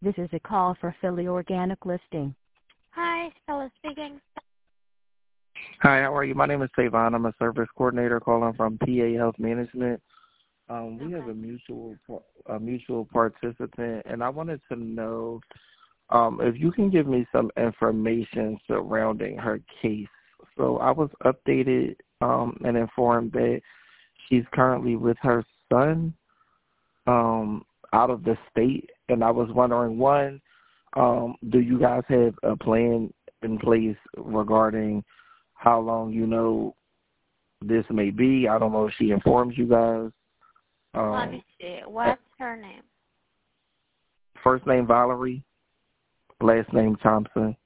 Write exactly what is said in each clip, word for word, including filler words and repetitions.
This is a call for Philly Organic Listing. Hi, Stella speaking. Hi, how are you? My name is Savon. I'm a service coordinator calling from P A Health Management. Um, we Okay. have a mutual a mutual participant, and I wanted to know um, if you can give me some information surrounding her case. So I was updated um, and informed that she's currently with her son um, out of the state, and I was wondering, one, um, do you guys have a plan in place regarding how long you know this may be? I don't know if she informs you guys. Um, Let me see. What's her name? First name Valerie, last name Thompson.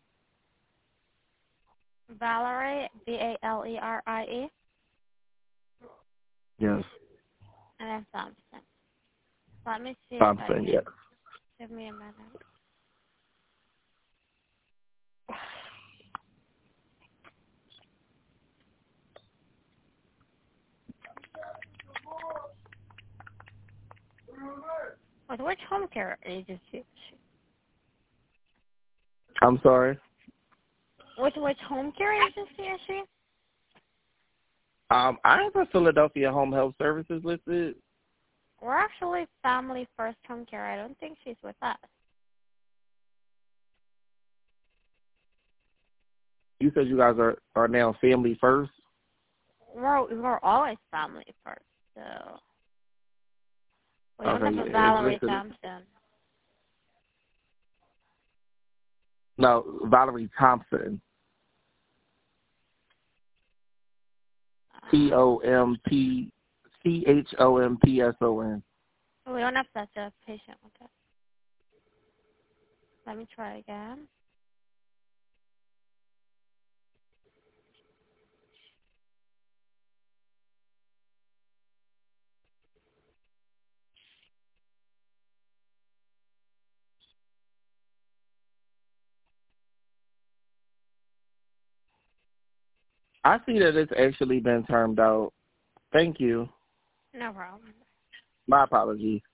Valerie, V A L E R I E. Yes. And then Thompson. Let me see Thompson, if I can. yes. Give me a minute. Wait, which home care agency is she? I'm sorry? Which, which home care agency is she? Um, I have a Philadelphia Home Health Services listed. We're actually Family First Home Care. I don't think she's with us. You said you guys are, are now Family First? We're, we're always Family First, so... We don't Okay, have a it's Valerie listed. Thompson. No, Valerie Thompson. T O M P T H O M P S O N. We don't have such a patient with us. Let me try again. I see that it's actually been termed out. Thank you. No problem. My apologies.